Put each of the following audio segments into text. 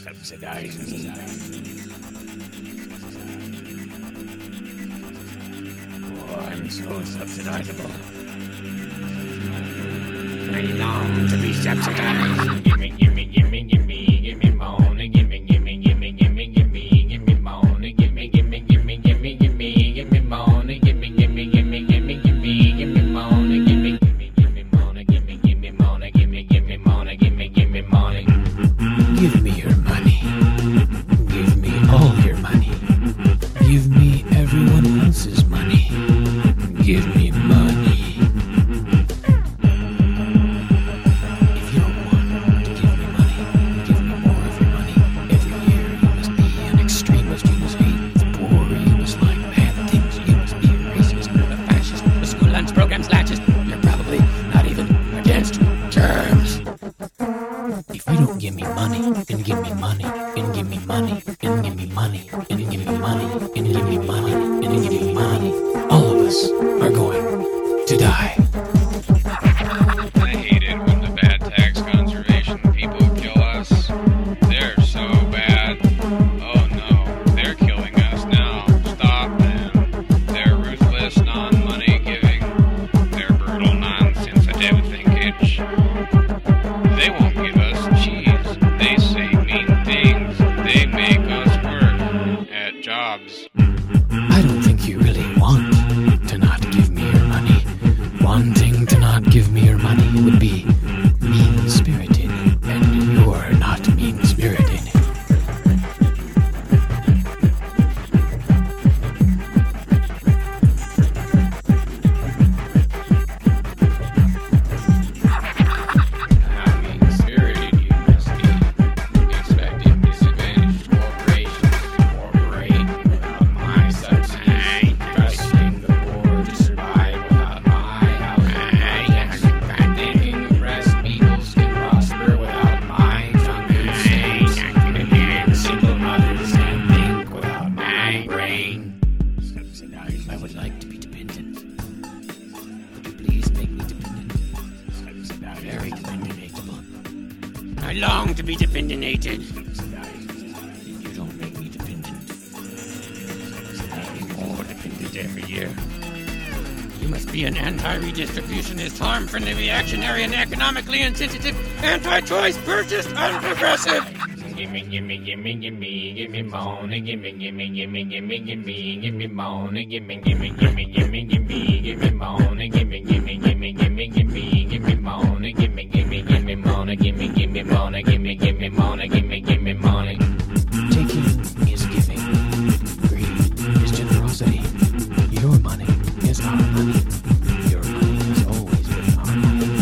Subsidizing society. Oh, I'm so subsidizable. I long to be subsidized. Gimme money. Gimme money. Gimme money. Gimme money. Give me your money. Give me all your money. Give me everyone else's money. Give me money. If you don't want to give me money, give me more of your money. Every year you must be an extremist. You must hate the poor. You must like bad things. You must be a racist, a fascist, a school lunch program slashist. You're probably not even against germs. If you don't give me money, then give me money, and give me money, and give me money, and give me money, and give me money, and give me money, all of us are going to die. I hate it when the bad tax conservation people kill us. They're so bad. Oh no, they're killing us now. Stop them. They're ruthless, non-money giving. They're brutal, non-sensitive thinkage. They won't give us cheese. They say mean things. They make us work at jobs. I don't think you really want to not give me your money. Wanting to not give me your money would be mean-spirited, and you're not mean-spirited. I would like to be dependent. Would you please make me dependent? Very dependentable. I long to be dependentated. If you don't make me dependent, I'll be more dependent every year. You must be an anti-redistributionist, harm-friendly, reactionary, and economically insensitive, anti-choice, purchased, unprogressive. Gimme money, gimme money, gimme money, gimme money, gimme money, gimme money, gimme money, gimme money. Taking is giving. Greed is generosity. Your money is our money. Your money has always been our money.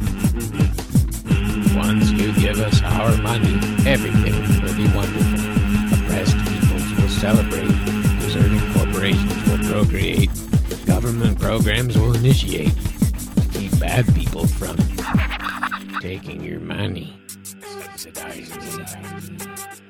Once you give us our money, everything will be wonderful. Oppressed peoples will celebrate. Deserving corporations will procreate. Government programs will initiate to keep bad people from taking your money. Subsidizing society.